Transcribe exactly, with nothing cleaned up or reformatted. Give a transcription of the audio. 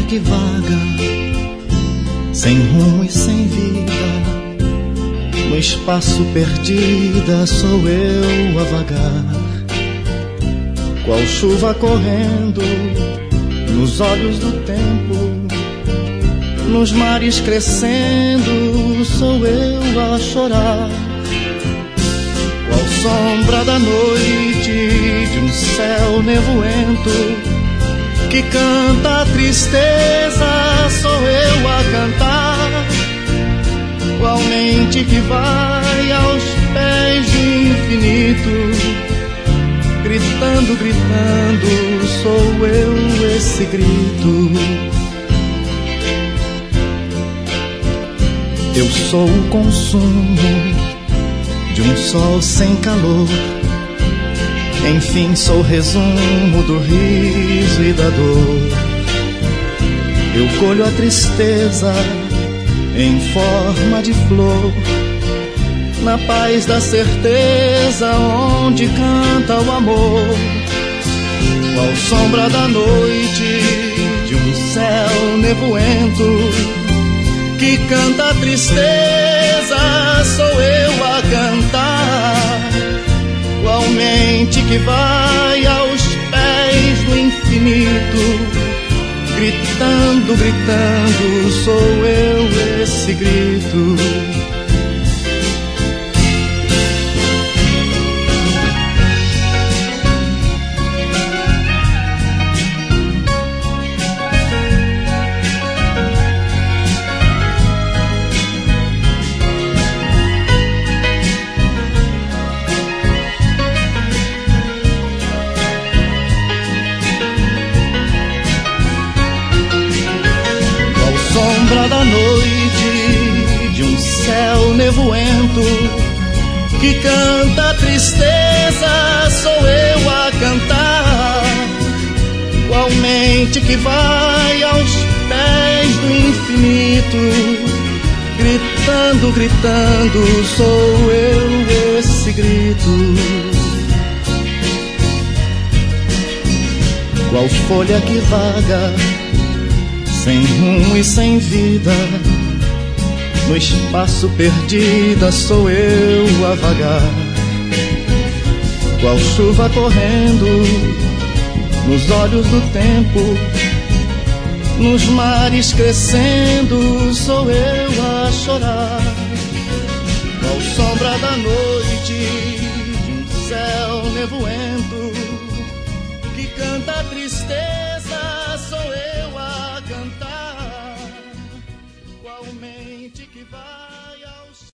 que vaga, sem rumo e sem vida, no espaço perdida sou eu a vagar, qual chuva correndo nos olhos do tempo, nos mares crescendo sou eu a chorar, qual sombra da noite de um céu nevoento que canta a tristeza, sou eu a cantar, qual mente que vai aos pés do infinito, gritando, gritando, sou eu esse grito. Eu sou o consumo de um sol sem calor, enfim sou resumo do riso e da dor. Eu colho a tristeza em forma de flor, na paz da certeza onde canta o amor, qual sombra da noite de um céu nevoento que canta a tristeza, sou eu a cantar, qual mente que vai aos pés do infinito, gritando, gritando, sou eu esse grito. Sombra da noite de um céu nevoento que canta a tristeza, sou eu a cantar, qual mente que vai aos pés do infinito, gritando, gritando, sou eu esse grito. Qual folha que vaga sem rumo e sem vida, no espaço perdida sou eu a vagar, qual chuva correndo nos olhos do tempo, nos mares crescendo sou eu a chorar, qual sombra da noite de um céu nevoento que canta a tristeza.